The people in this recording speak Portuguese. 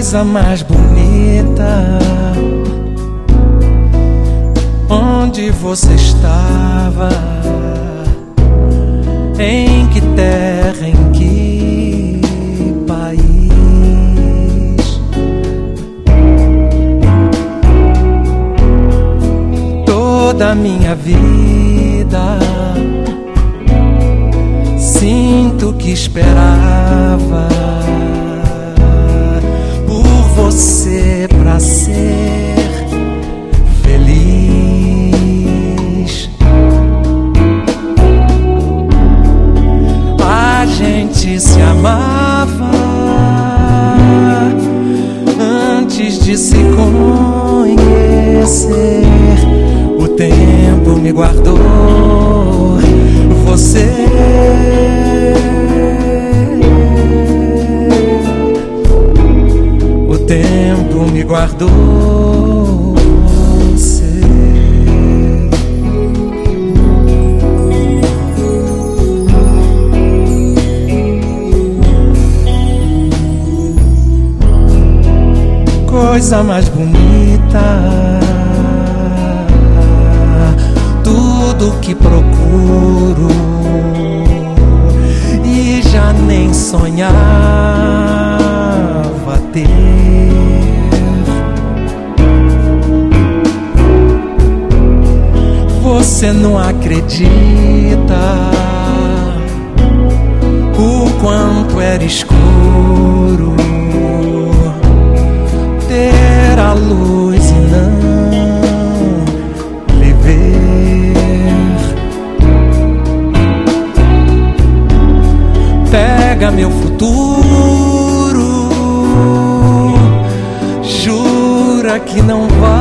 coisa mais bonita. Onde você estava? Em que terra, em que país? Toda a minha vida sinto que esperava por você pra ser feliz. A gente se amava antes de se conhecer. O tempo me guardou você. O tempo me guardou você. Coisa mais bonita. Tudo que procuro e já nem sonhava ter. Você não acredita o quanto era escuro ter a luz e não lhe ver. Pega meu futuro, jura que não vai